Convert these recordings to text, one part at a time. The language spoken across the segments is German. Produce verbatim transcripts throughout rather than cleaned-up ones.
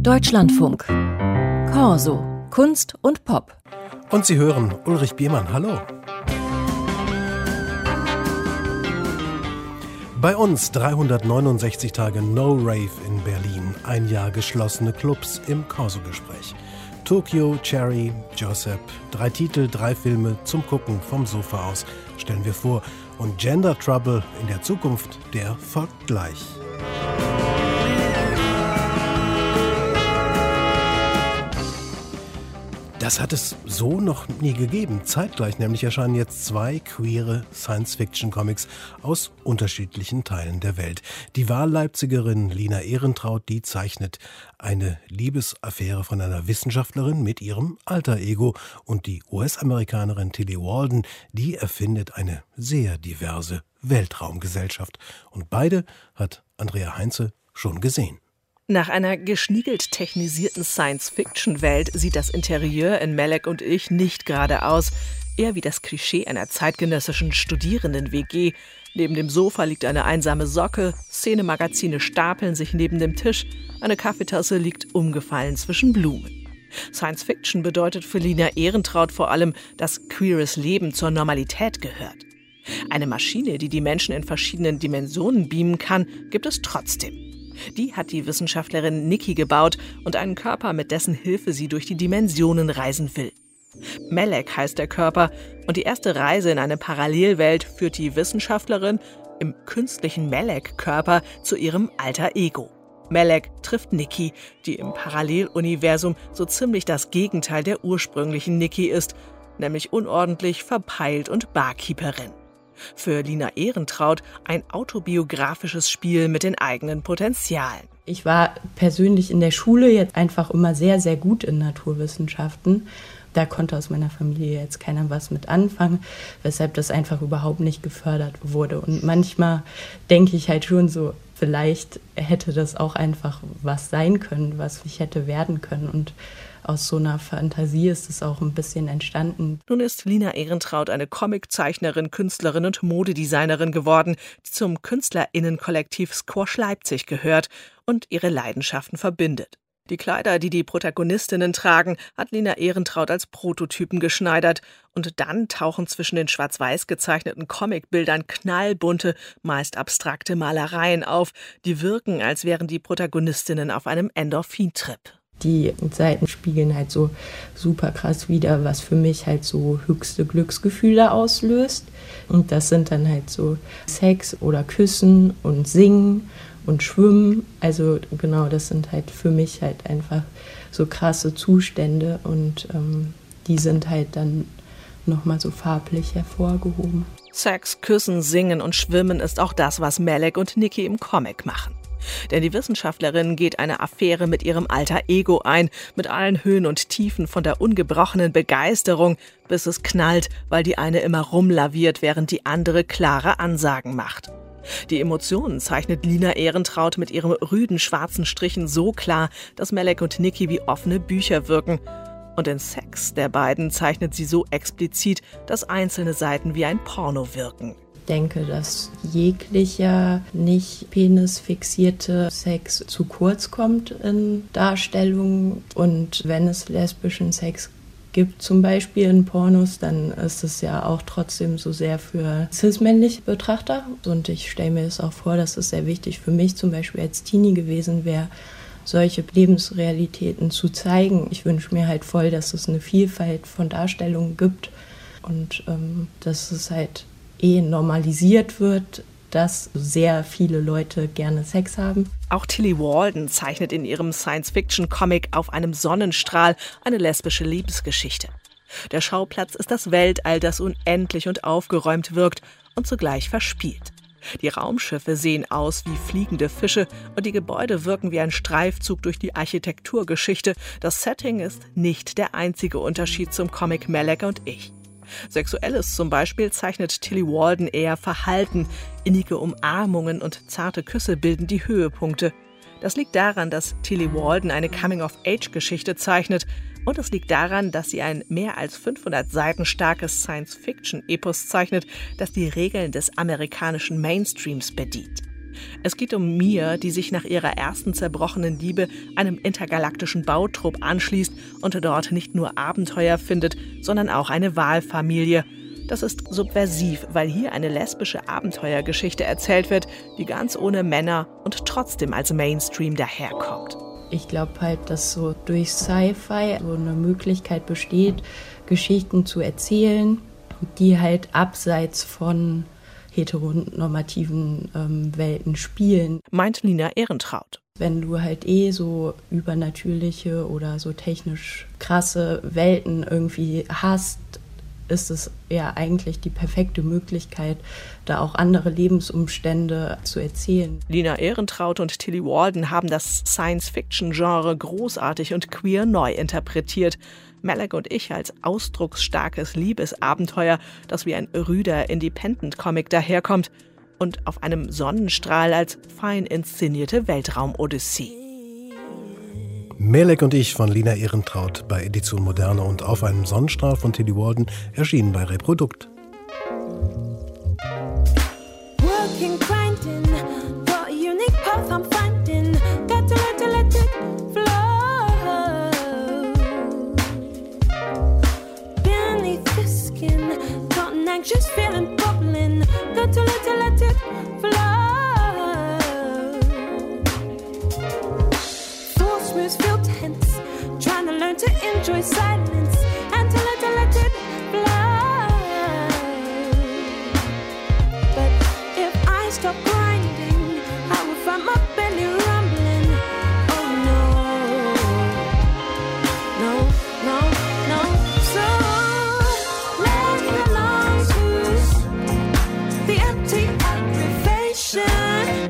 Deutschlandfunk. Corso. Kunst und Pop. Und Sie hören Ulrich Biermann. Hallo. Bei uns dreihundertneunundsechzig Tage No Rave in Berlin. Ein Jahr geschlossene Clubs im Corso-Gespräch. Tokyo, Cherry, Josep. Drei Titel, drei Filme zum Gucken vom Sofa aus, stellen wir vor. Und Gender Trouble in der Zukunft, der folgt gleich. Das hat es so noch nie gegeben. Zeitgleich nämlich erscheinen jetzt zwei queere Science-Fiction-Comics aus unterschiedlichen Teilen der Welt. Die Wahlleipzigerin Lina Ehrentraut, die zeichnet eine Liebesaffäre von einer Wissenschaftlerin mit ihrem Alter-Ego. Und die U S-Amerikanerin Tillie Walden, die erfindet eine sehr diverse Weltraumgesellschaft. Und beide hat Andrea Heinze schon gesehen. Nach einer geschniegelt technisierten Science-Fiction-Welt sieht das Interieur in Melek und ich nicht gerade aus. Eher wie das Klischee einer zeitgenössischen Studierenden-W G. Neben dem Sofa liegt eine einsame Socke, Szenemagazine stapeln sich neben dem Tisch, eine Kaffeetasse liegt umgefallen zwischen Blumen. Science-Fiction bedeutet für Lina Ehrentraut vor allem, dass queeres Leben zur Normalität gehört. Eine Maschine, die die Menschen in verschiedenen Dimensionen beamen kann, gibt es trotzdem. Die hat die Wissenschaftlerin Nikki gebaut und einen Körper, mit dessen Hilfe sie durch die Dimensionen reisen will. Melek heißt der Körper und die erste Reise in eine Parallelwelt führt die Wissenschaftlerin im künstlichen Melek-Körper zu ihrem Alter-Ego. Melek trifft Nikki, die im Paralleluniversum so ziemlich das Gegenteil der ursprünglichen Nikki ist, nämlich unordentlich, verpeilt und Barkeeperin. Für Lina Ehrentraut ein autobiografisches Spiel mit den eigenen Potenzialen. Ich war persönlich in der Schule jetzt einfach immer sehr, sehr gut in Naturwissenschaften. Da konnte aus meiner Familie jetzt keiner was mit anfangen, weshalb das einfach überhaupt nicht gefördert wurde. Und manchmal denke ich halt schon so, vielleicht hätte das auch einfach was sein können, was ich hätte werden können. Und aus so einer Fantasie ist es auch ein bisschen entstanden. Nun ist Lina Ehrentraut eine Comiczeichnerin, Künstlerin und Modedesignerin geworden, die zum KünstlerInnenkollektiv Squash Leipzig gehört und ihre Leidenschaften verbindet. Die Kleider, die die Protagonistinnen tragen, hat Lina Ehrentraut als Prototypen geschneidert. Und dann tauchen zwischen den schwarz-weiß gezeichneten Comicbildern knallbunte, meist abstrakte Malereien auf, die wirken, als wären die Protagonistinnen auf einem Endorphin-Trip. Die Seiten spiegeln halt so super krass wider, was für mich halt so höchste Glücksgefühle auslöst. Und das sind dann halt so Sex oder Küssen und Singen und Schwimmen. Also genau, das sind halt für mich halt einfach so krasse Zustände und ähm, die sind halt dann nochmal so farblich hervorgehoben. Sex, Küssen, Singen und Schwimmen ist auch das, was Melek und Nikki im Comic machen. Denn die Wissenschaftlerin geht eine Affäre mit ihrem Alter-Ego ein, mit allen Höhen und Tiefen, von der ungebrochenen Begeisterung, bis es knallt, weil die eine immer rumlaviert, während die andere klare Ansagen macht. Die Emotionen zeichnet Lina Ehrentraut mit ihren rüden schwarzen Strichen so klar, dass Melek und Nikki wie offene Bücher wirken. Und den Sex der beiden zeichnet sie so explizit, dass einzelne Seiten wie ein Porno wirken. Ich denke, dass jeglicher nicht penisfixierte Sex zu kurz kommt in Darstellungen. Und wenn es lesbischen Sex gibt, zum Beispiel in Pornos, dann ist es ja auch trotzdem so sehr für cis-männliche Betrachter. Und ich stelle mir das auch vor, dass es sehr wichtig für mich zum Beispiel als Teenie gewesen wäre, solche Lebensrealitäten zu zeigen. Ich wünsche mir halt voll, dass es eine Vielfalt von Darstellungen gibt und ähm, dass es halt eh normalisiert wird, dass sehr viele Leute gerne Sex haben. Auch Tillie Walden zeichnet in ihrem Science-Fiction-Comic auf einem Sonnenstrahl eine lesbische Liebesgeschichte. Der Schauplatz ist das Weltall, das unendlich und aufgeräumt wirkt und zugleich verspielt. Die Raumschiffe sehen aus wie fliegende Fische und die Gebäude wirken wie ein Streifzug durch die Architekturgeschichte. Das Setting ist nicht der einzige Unterschied zum Comic Melek und ich. Sexuelles zum Beispiel zeichnet Tillie Walden eher verhalten. Innige Umarmungen und zarte Küsse bilden die Höhepunkte. Das liegt daran, dass Tillie Walden eine Coming-of-Age-Geschichte zeichnet. Und es liegt daran, dass sie ein mehr als fünfhundert Seiten starkes Science-Fiction-Epos zeichnet, das die Regeln des amerikanischen Mainstreams bedient. Es geht um Mia, die sich nach ihrer ersten zerbrochenen Liebe einem intergalaktischen Bautrupp anschließt und dort nicht nur Abenteuer findet, sondern auch eine Wahlfamilie. Das ist subversiv, weil hier eine lesbische Abenteuergeschichte erzählt wird, die ganz ohne Männer und trotzdem als Mainstream daherkommt. Ich glaube halt, dass so durch Sci-Fi so eine Möglichkeit besteht, Geschichten zu erzählen, die halt abseits von heteronormativen ähm, Welten spielen. Meint Lina Ehrentraut. Wenn du halt eh so übernatürliche oder so technisch krasse Welten irgendwie hast, ist es ja eigentlich die perfekte Möglichkeit, da auch andere Lebensumstände zu erzählen. Lina Ehrentraut und Tilly Walden haben das Science-Fiction-Genre großartig und queer neu interpretiert. Malek und ich als ausdrucksstarkes Liebesabenteuer, das wie ein rüder Independent-Comic daherkommt und auf einem Sonnenstrahl als fein inszenierte Weltraum-Odyssee. Melek und ich von Lina Ehrentraut bei Edition Moderne und Auf einem Sonnenstrahl von Tilly Walden erschienen bei Reprodukt. Working, grinding, got a unique path I'm finding. Got to let it, let it flow. Beneath the skin, got an anxious feeling bubbling. Got to let it, let it flow. Feel tense, trying to learn to enjoy silence and to let, to let it fly. But if I stop grinding, I will find my belly rumbling. Oh no, no, no, no. So let the lungs loose, the empty aggravation.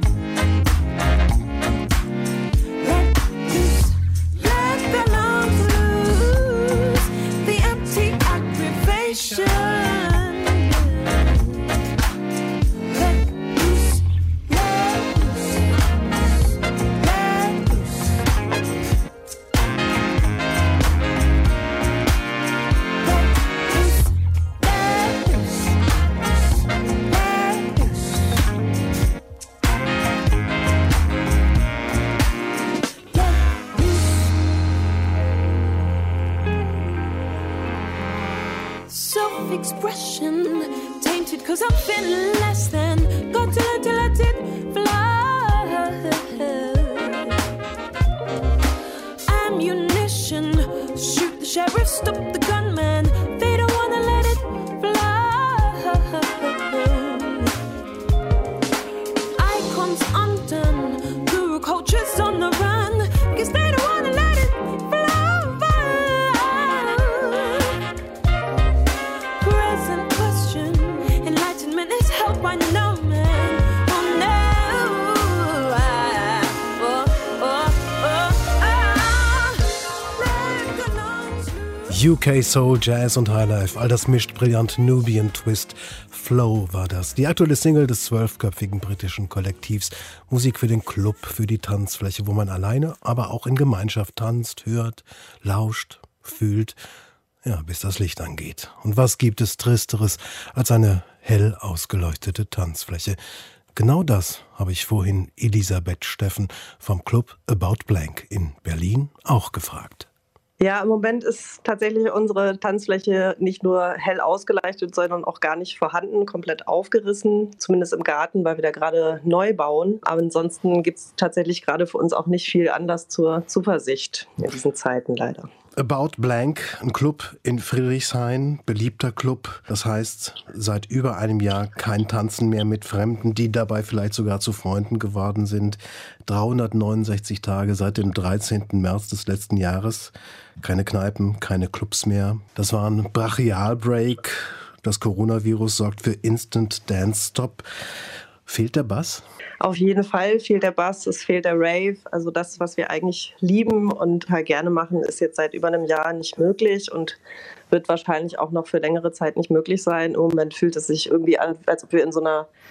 Expression tainted cause I'm feeling less than. Got to let, to let it fly. Ammunition, shoot the sheriff, stop the gunman. They don't wanna let it fly. Icons undone, guru cultures on the run. Cause they don't wanna let it fly. I know, man. Oh no. I, oh, oh, oh, oh. U K Soul, Jazz und Highlife, all das mischt brillant. Nubian Twist, Flow war das. Die aktuelle Single des zwölfköpfigen britischen Kollektivs. Musik für den Club, für die Tanzfläche, wo man alleine, aber auch in Gemeinschaft tanzt, hört, lauscht, fühlt. Ja, bis das Licht angeht. Und was gibt es Tristeres als eine hell ausgeleuchtete Tanzfläche? Genau das habe ich vorhin Elisabeth Steffen vom Club About Blank in Berlin auch gefragt. Ja, im Moment ist tatsächlich unsere Tanzfläche nicht nur hell ausgeleuchtet, sondern auch gar nicht vorhanden, komplett aufgerissen, zumindest im Garten, weil wir da gerade neu bauen. Aber ansonsten gibt es tatsächlich gerade für uns auch nicht viel Anlass zur Zuversicht in diesen Zeiten leider. About Blank, ein Club in Friedrichshain, beliebter Club. Das heißt, seit über einem Jahr kein Tanzen mehr mit Fremden, die dabei vielleicht sogar zu Freunden geworden sind. dreihundertneunundsechzig Tage seit dem dreizehnten März des letzten Jahres. Keine Kneipen, keine Clubs mehr. Das war ein Brachialbreak. Das Coronavirus sorgt für Instant Dance Stop. Fehlt der Bass? Auf jeden Fall fehlt der Bass, es fehlt der Rave. Also das, was wir eigentlich lieben und halt gerne machen, ist jetzt seit über einem Jahr nicht möglich und wird wahrscheinlich auch noch für längere Zeit nicht möglich sein. Im Moment fühlt es sich irgendwie an, als ob wir in so einer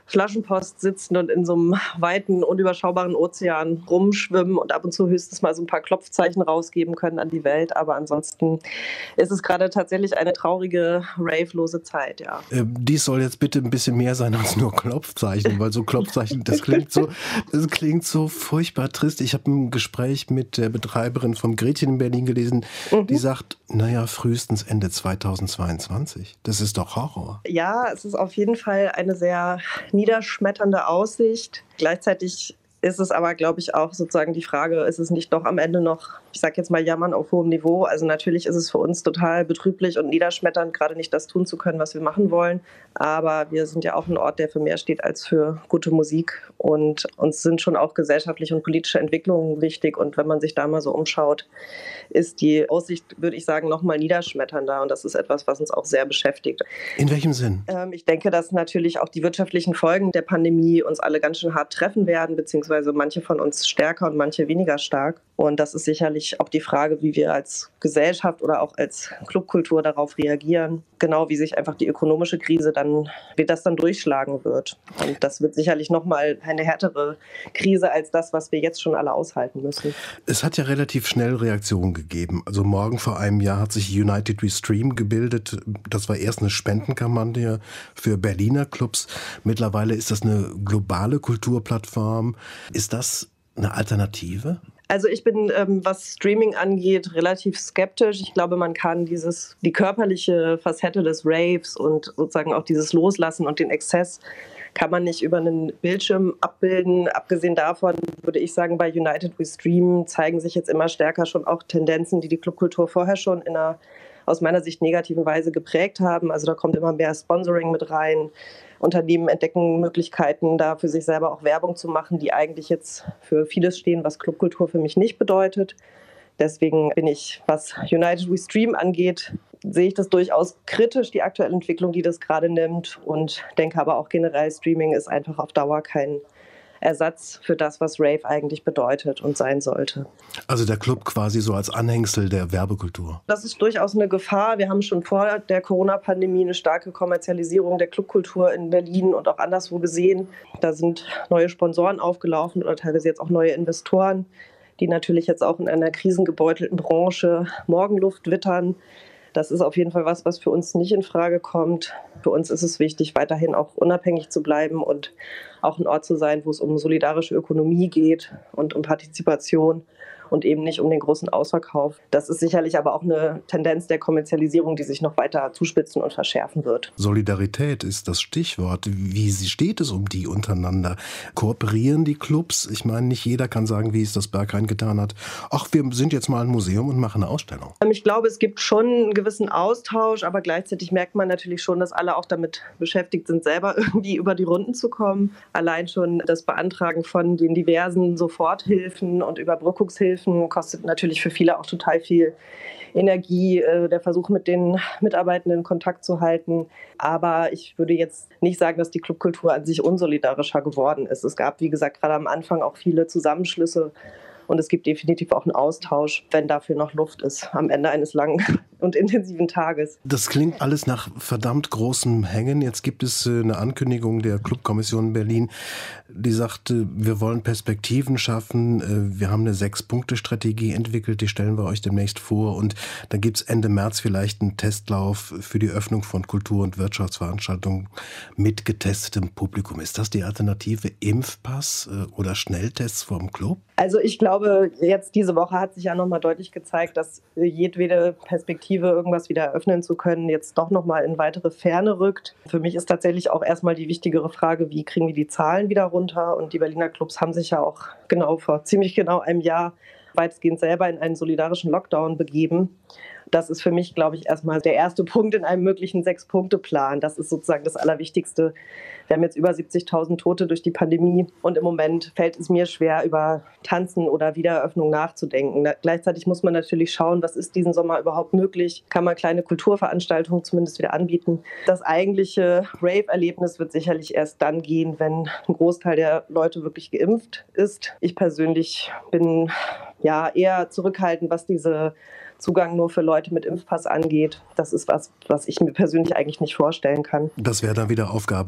Flaschenpost sitzen und in so einem weiten, unüberschaubaren Ozean rumschwimmen und ab und zu höchstens mal so ein paar Klopfzeichen rausgeben können an die Welt. Aber ansonsten ist es gerade tatsächlich eine traurige, rave-lose Zeit, ja. Äh, dies soll jetzt bitte ein bisschen mehr sein als nur Klopfzeichen, weil so Klopfzeichen, das klingt so, das klingt so furchtbar trist. Ich habe ein Gespräch mit der Betreiberin vom Gretchen in Berlin gelesen, mhm. die sagt, naja, frühestens Ende zweitausendzweiundzwanzig. Das ist doch Horror. Ja, es ist auf jeden Fall eine sehr niederschmetternde Aussicht. Gleichzeitig ist es aber, glaube ich, auch sozusagen die Frage, ist es nicht doch am Ende noch, ich sage jetzt mal, Jammern auf hohem Niveau? Also natürlich ist es für uns total betrüblich und niederschmetternd, gerade nicht das tun zu können, was wir machen wollen. Aber wir sind ja auch ein Ort, der für mehr steht als für gute Musik. Und uns sind schon auch gesellschaftliche und politische Entwicklungen wichtig. Und wenn man sich da mal so umschaut, ist die Aussicht, würde ich sagen, noch mal niederschmetternder. Und das ist etwas, was uns auch sehr beschäftigt. In welchem Sinn? Ähm, ich denke, dass natürlich auch die wirtschaftlichen Folgen der Pandemie uns alle ganz schön hart treffen werden, beziehungsweise manche von uns stärker und manche weniger stark. Und das ist sicherlich auch die Frage, wie wir als Gesellschaft oder auch als Clubkultur darauf reagieren. Genau wie sich einfach die ökonomische Krise dann, wie das dann durchschlagen wird. Und das wird sicherlich nochmal eine härtere Krise als das, was wir jetzt schon alle aushalten müssen. Es hat ja relativ schnell Reaktionen gegeben. Also morgen vor einem Jahr hat sich United We Stream gebildet. Das war erst eine Spendenkampagne für Berliner Clubs. Mittlerweile ist das eine globale Kulturplattform. Ist das eine Alternative? Also ich bin, ähm, was Streaming angeht, relativ skeptisch. Ich glaube, man kann dieses, die körperliche Facette des Raves und sozusagen auch dieses Loslassen und den Exzess kann man nicht über einen Bildschirm abbilden. Abgesehen davon würde ich sagen, bei United We Stream zeigen sich jetzt immer stärker schon auch Tendenzen, die die Clubkultur vorher schon in einer aus meiner Sicht negativen Weise geprägt haben. Also da kommt immer mehr Sponsoring mit rein. Unternehmen entdecken Möglichkeiten, da für sich selber auch Werbung zu machen, die eigentlich jetzt für vieles stehen, was Clubkultur für mich nicht bedeutet. Deswegen bin ich, was United We Stream angeht, sehe ich das durchaus kritisch, die aktuelle Entwicklung, die das gerade nimmt. Und denke aber auch generell, Streaming ist einfach auf Dauer kein Ersatz für das, was Rave eigentlich bedeutet und sein sollte. Also der Club quasi so als Anhängsel der Werbekultur. Das ist durchaus eine Gefahr. Wir haben schon vor der Corona-Pandemie eine starke Kommerzialisierung der Clubkultur in Berlin und auch anderswo gesehen. Da sind neue Sponsoren aufgelaufen oder teilweise jetzt auch neue Investoren, die natürlich jetzt auch in einer krisengebeutelten Branche Morgenluft wittern. Das ist auf jeden Fall was, was für uns nicht in Frage kommt. Für uns ist es wichtig, weiterhin auch unabhängig zu bleiben und auch ein Ort zu sein, wo es um solidarische Ökonomie geht und um Partizipation und eben nicht um den großen Ausverkauf. Das ist sicherlich aber auch eine Tendenz der Kommerzialisierung, die sich noch weiter zuspitzen und verschärfen wird. Solidarität ist das Stichwort. Wie steht es um die untereinander? Kooperieren die Clubs? Ich meine, nicht jeder kann sagen, wie es das Berghain getan hat. Ach, wir sind jetzt mal ein Museum und machen eine Ausstellung. Ich glaube, es gibt schon einen gewissen Austausch, aber gleichzeitig merkt man natürlich schon, dass alle auch damit beschäftigt sind, selber irgendwie über die Runden zu kommen. Allein schon das Beantragen von den diversen Soforthilfen und Überbrückungshilfen kostet natürlich für viele auch total viel Energie, der Versuch, mit den Mitarbeitenden in Kontakt zu halten. Aber ich würde jetzt nicht sagen, dass die Clubkultur an sich unsolidarischer geworden ist. Es gab, wie gesagt, gerade am Anfang auch viele Zusammenschlüsse. Und es gibt definitiv auch einen Austausch, wenn dafür noch Luft ist, am Ende eines langen und intensiven Tages. Das klingt alles nach verdammt großem Hängen. Jetzt gibt es eine Ankündigung der Clubkommission in Berlin, die sagt, wir wollen Perspektiven schaffen. Wir haben eine Sechs-Punkte-Strategie entwickelt, die stellen wir euch demnächst vor. Und dann gibt es Ende März vielleicht einen Testlauf für die Öffnung von Kultur- und Wirtschaftsveranstaltungen mit getestetem Publikum. Ist das die Alternative Impfpass oder Schnelltests vom Club? Also ich glaube, jetzt diese Woche hat sich ja nochmal deutlich gezeigt, dass jedwede Perspektive, irgendwas wieder eröffnen zu können, jetzt doch nochmal in weitere Ferne rückt. Für mich ist tatsächlich auch erstmal die wichtigere Frage, wie kriegen wir die Zahlen wieder runter? Und die Berliner Clubs haben sich ja auch genau vor ziemlich genau einem Jahr weitestgehend selber in einen solidarischen Lockdown begeben. Das ist für mich, glaube ich, erstmal der erste Punkt in einem möglichen Sechs-Punkte-Plan. Das ist sozusagen das Allerwichtigste. Wir haben jetzt über siebzigtausend Tote durch die Pandemie und im Moment fällt es mir schwer, über Tanzen oder Wiedereröffnung nachzudenken. Da, gleichzeitig muss man natürlich schauen, was ist diesen Sommer überhaupt möglich? Kann man kleine Kulturveranstaltungen zumindest wieder anbieten? Das eigentliche Rave-Erlebnis wird sicherlich erst dann gehen, wenn ein Großteil der Leute wirklich geimpft ist. Ich persönlich bin ja eher zurückhaltend, was diese Zugang nur für Leute mit Impfpass angeht. Das ist was, was ich mir persönlich eigentlich nicht vorstellen kann. Das wäre dann wieder Aufgabe der Solidarität.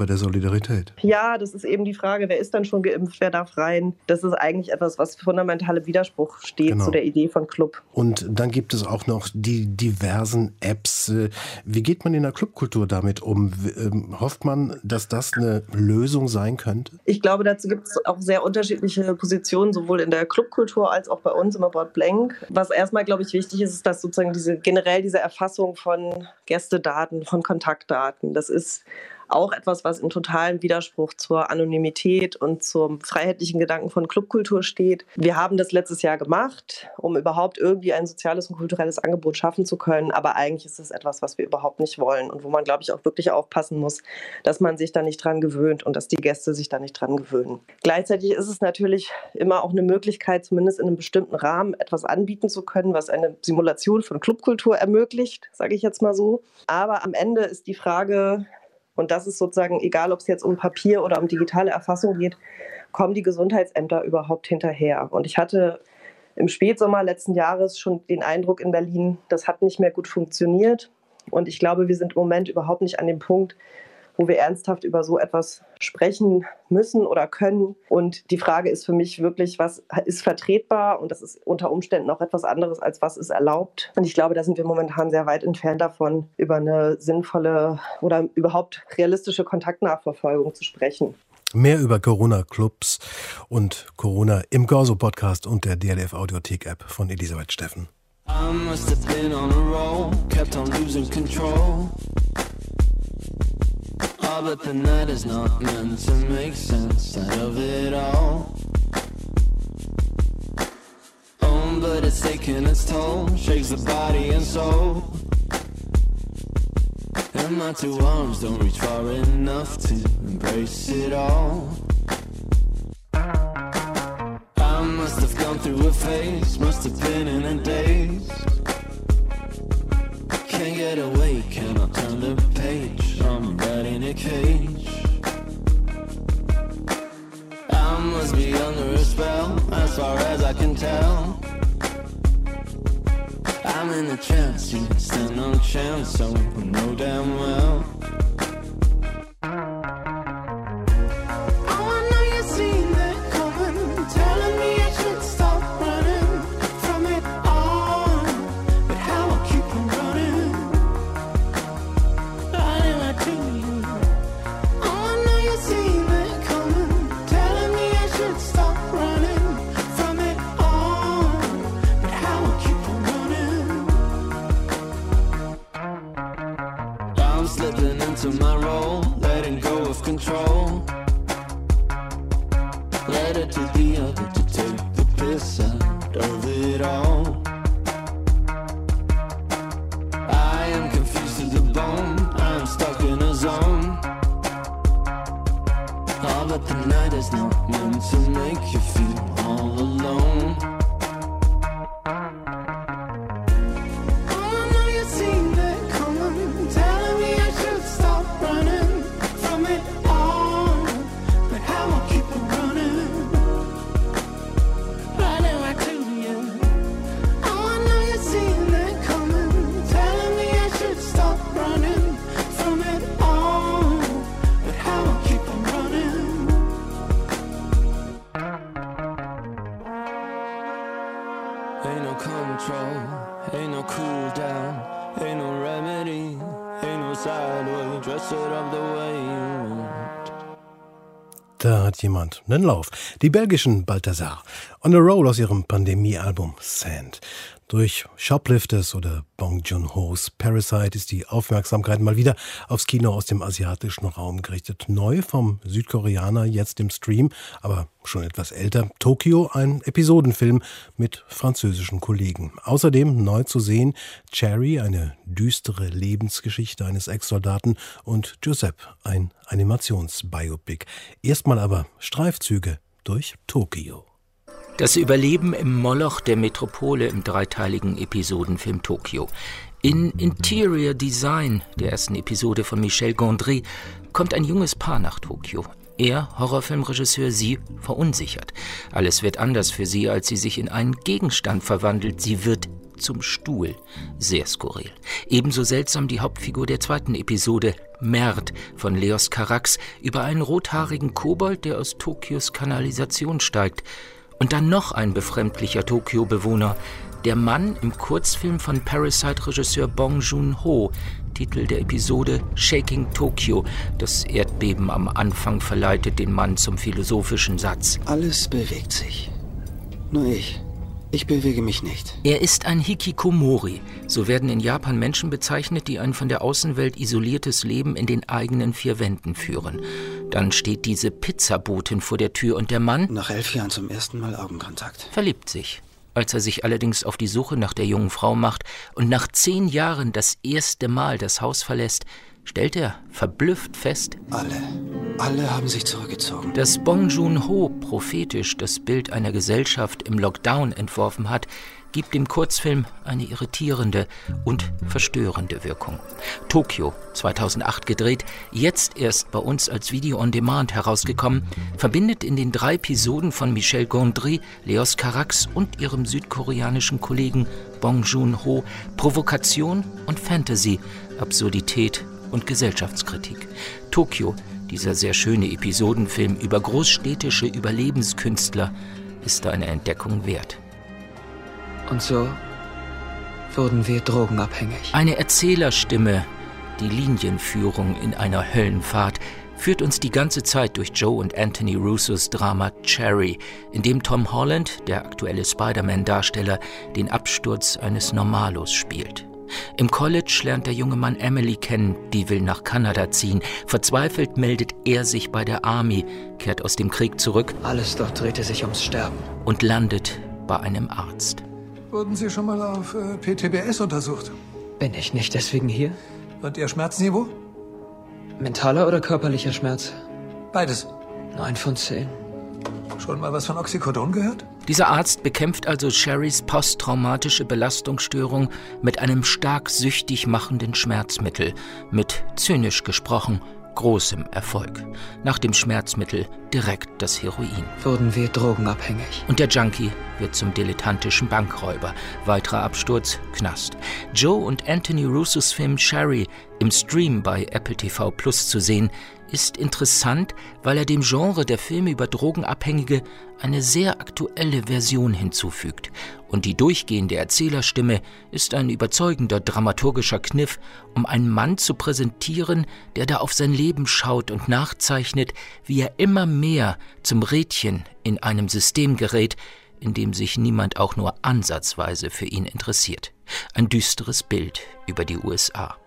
Solidarität. Ja, das ist eben die Frage, wer ist dann schon geimpft, wer darf rein? Das ist eigentlich etwas, was fundamental im Widerspruch steht genau. zu der Idee von Club. Und dann gibt es auch noch die diversen Apps. Wie geht man in der Clubkultur damit um? Hofft man, dass das eine Lösung sein könnte? Ich glaube, dazu gibt es auch sehr unterschiedliche Positionen, sowohl in der Clubkultur als auch bei uns im About Blank. Was erstmal, glaube ich, wichtig ist, ist, dass sozusagen diese generell diese Erfassung von Gästedaten, von Kontaktdaten, das ist auch etwas, was in totalem Widerspruch zur Anonymität und zum freiheitlichen Gedanken von Clubkultur steht. Wir haben das letztes Jahr gemacht, um überhaupt irgendwie ein soziales und kulturelles Angebot schaffen zu können. Aber eigentlich ist es etwas, was wir überhaupt nicht wollen und wo man, glaube ich, auch wirklich aufpassen muss, dass man sich da nicht dran gewöhnt und dass die Gäste sich da nicht dran gewöhnen. Gleichzeitig ist es natürlich immer auch eine Möglichkeit, zumindest in einem bestimmten Rahmen etwas anbieten zu können, was eine Simulation von Clubkultur ermöglicht, sage ich jetzt mal so. Aber am Ende ist die Frage, und das ist sozusagen, egal ob es jetzt um Papier oder um digitale Erfassung geht, kommen die Gesundheitsämter überhaupt hinterher? Und ich hatte im Spätsommer letzten Jahres schon den Eindruck in Berlin, das hat nicht mehr gut funktioniert. Und ich glaube, wir sind im Moment überhaupt nicht an dem Punkt, wo wir ernsthaft über so etwas sprechen müssen oder können. Und die Frage ist für mich wirklich, was ist vertretbar? Und das ist unter Umständen auch etwas anderes, als was ist erlaubt. Und ich glaube, da sind wir momentan sehr weit entfernt davon, über eine sinnvolle oder überhaupt realistische Kontaktnachverfolgung zu sprechen. Mehr über Corona-Clubs und Corona im Corso-Podcast und der D L F-Audiothek-App von Elisabeth Steffen. I must have been on a roll, kept on losing control. Oh, but the night is not meant to make sense out of it all. Oh, but it's taking its toll, shakes the body and soul. And my two arms don't reach far enough to embrace it all. I must have gone through a phase, must have been in a daze. Can't get away, cannot turn the page, I'm right in a cage. I must be under a spell, as far as I can tell. I'm in a trance, you stand no chance, so I know damn well. Da hat jemand einen Lauf. Die belgischen Balthazar. On a Roll aus ihrem Pandemie-Album Sand. Durch Shoplifters oder Bong Joon-ho's Parasite ist die Aufmerksamkeit mal wieder aufs Kino aus dem asiatischen Raum gerichtet. Neu vom Südkoreaner, jetzt im Stream, aber schon etwas älter. Tokio, ein Episodenfilm mit französischen Kollegen. Außerdem neu zu sehen Cherry, eine düstere Lebensgeschichte eines Ex-Soldaten, und Giuseppe, ein Animationsbiopic. Erstmal aber Streifzüge durch Tokio. Das Überleben im Moloch der Metropole im dreiteiligen Episodenfilm Tokio. In Interior Design, der ersten Episode von Michel Gondry, kommt ein junges Paar nach Tokio. Er, Horrorfilmregisseur, sie verunsichert. Alles wird anders für sie, als sie sich in einen Gegenstand verwandelt. Sie wird zum Stuhl. Sehr skurril. Ebenso seltsam die Hauptfigur der zweiten Episode, Mert von Leos Carax, über einen rothaarigen Kobold, der aus Tokios Kanalisation steigt. Und dann noch ein befremdlicher Tokio-Bewohner, der Mann im Kurzfilm von Parasite-Regisseur Bong Joon-ho, Titel der Episode Shaking Tokyo. Das Erdbeben am Anfang verleitet den Mann zum philosophischen Satz. Alles bewegt sich. Nur ich. Ich bewege mich nicht. Er ist ein Hikikomori. So werden in Japan Menschen bezeichnet, die ein von der Außenwelt isoliertes Leben in den eigenen vier Wänden führen. Dann steht diese Pizzabotin vor der Tür und der Mann, nach elf Jahren zum ersten Mal Augenkontakt, verliebt sich. Als er sich allerdings auf die Suche nach der jungen Frau macht und nach zehn Jahren das erste Mal das Haus verlässt, stellt er verblüfft fest, alle, alle haben sich zurückgezogen. Dass Bong Joon-ho prophetisch das Bild einer Gesellschaft im Lockdown entworfen hat, gibt dem Kurzfilm eine irritierende und verstörende Wirkung. Tokio, zweitausendacht gedreht, jetzt erst bei uns als Video on Demand herausgekommen, verbindet in den drei Episoden von Michel Gondry, Leos Carax und ihrem südkoreanischen Kollegen Bong Joon-ho Provokation und Fantasy, Absurdität und Gesellschaftskritik. Tokio, dieser sehr schöne Episodenfilm über großstädtische Überlebenskünstler, ist eine Entdeckung wert. Und so wurden wir drogenabhängig. Eine Erzählerstimme, die Linienführung in einer Höllenfahrt, führt uns die ganze Zeit durch Joe und Anthony Russos Drama Cherry, in dem Tom Holland, der aktuelle Spider-Man-Darsteller, den Absturz eines Normalos spielt. Im College lernt der junge Mann Emily kennen, die will nach Kanada ziehen. Verzweifelt meldet er sich bei der Army, kehrt aus dem Krieg zurück. Alles dort drehte sich ums Sterben. Und landet bei einem Arzt. Wurden Sie schon mal auf äh, P T B S untersucht? Bin ich nicht deswegen hier? Und Ihr Schmerzniveau? Mentaler oder körperlicher Schmerz? Beides. Neun von zehn. Schon mal was von Oxycodon gehört? Dieser Arzt bekämpft also Sherrys posttraumatische Belastungsstörung mit einem stark süchtig machenden Schmerzmittel, mit, zynisch gesprochen, großem Erfolg. Nach dem Schmerzmittel direkt das Heroin. Wurden wir drogenabhängig. Und der Junkie wird zum dilettantischen Bankräuber. Weiterer Absturz, Knast. Joe und Anthony Russos Film Cherry, im Stream bei Apple T V Plus zu sehen, ist interessant, weil er dem Genre der Filme über Drogenabhängige eine sehr aktuelle Version hinzufügt. Und die durchgehende Erzählerstimme ist ein überzeugender dramaturgischer Kniff, um einen Mann zu präsentieren, der da auf sein Leben schaut und nachzeichnet, wie er immer mehr zum Rädchen in einem System gerät, in dem sich niemand auch nur ansatzweise für ihn interessiert. Ein düsteres Bild über die U S A.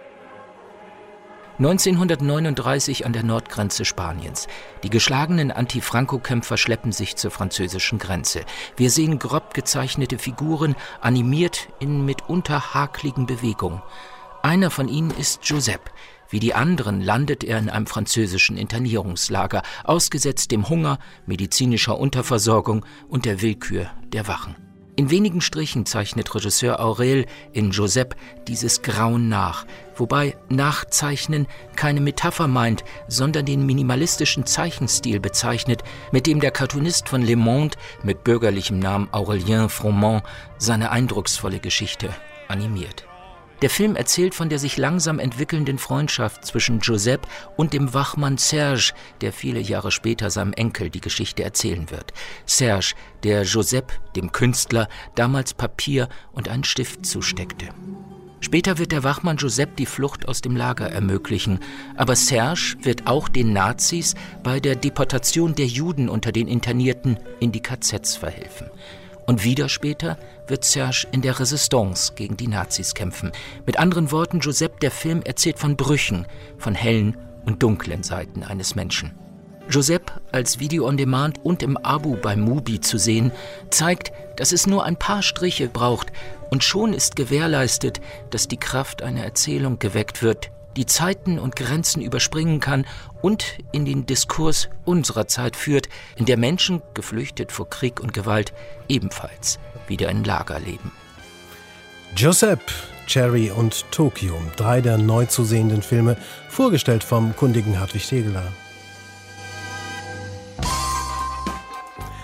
neunzehnhundertneununddreißig an der Nordgrenze Spaniens. Die geschlagenen Anti-Franco-Kämpfer schleppen sich zur französischen Grenze. Wir sehen grob gezeichnete Figuren, animiert in mitunter hakligen Bewegungen. Einer von ihnen ist Josep. Wie die anderen landet er in einem französischen Internierungslager, ausgesetzt dem Hunger, medizinischer Unterversorgung und der Willkür der Wachen. In wenigen Strichen zeichnet Regisseur Aurel in Josep dieses Grauen nach, wobei Nachzeichnen keine Metapher meint, sondern den minimalistischen Zeichenstil bezeichnet, mit dem der Cartoonist von Le Monde mit bürgerlichem Namen Aurélien Froment seine eindrucksvolle Geschichte animiert. Der Film erzählt von der sich langsam entwickelnden Freundschaft zwischen Josep und dem Wachmann Serge, der viele Jahre später seinem Enkel die Geschichte erzählen wird. Serge, der Josep, dem Künstler, damals Papier und einen Stift zusteckte. Später wird der Wachmann Josep die Flucht aus dem Lager ermöglichen, aber Serge wird auch den Nazis bei der Deportation der Juden unter den Internierten in die K Zs verhelfen. Und wieder später wird Serge in der Resistance gegen die Nazis kämpfen. Mit anderen Worten, Josep, der Film, erzählt von Brüchen, von hellen und dunklen Seiten eines Menschen. Josep als Video on Demand und im Abo bei Mubi zu sehen, zeigt, dass es nur ein paar Striche braucht und schon ist gewährleistet, dass die Kraft einer Erzählung geweckt wird, die Zeiten und Grenzen überspringen kann und in den Diskurs unserer Zeit führt, in der Menschen, geflüchtet vor Krieg und Gewalt, ebenfalls wieder in Lager leben. Josep, Cherry und Tokio, drei der neu zu sehenden Filme, vorgestellt vom kundigen Hartwig Tegeler.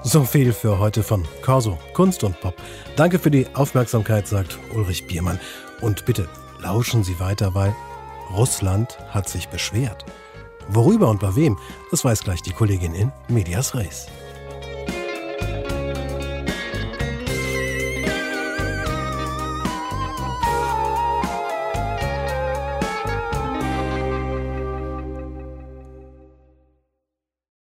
So viel für heute von Corso, Kunst und Pop. Danke für die Aufmerksamkeit, sagt Ulrich Biermann. Und bitte lauschen Sie weiter, weil Russland hat sich beschwert. Worüber und bei wem, das weiß gleich die Kollegin in Medias Res.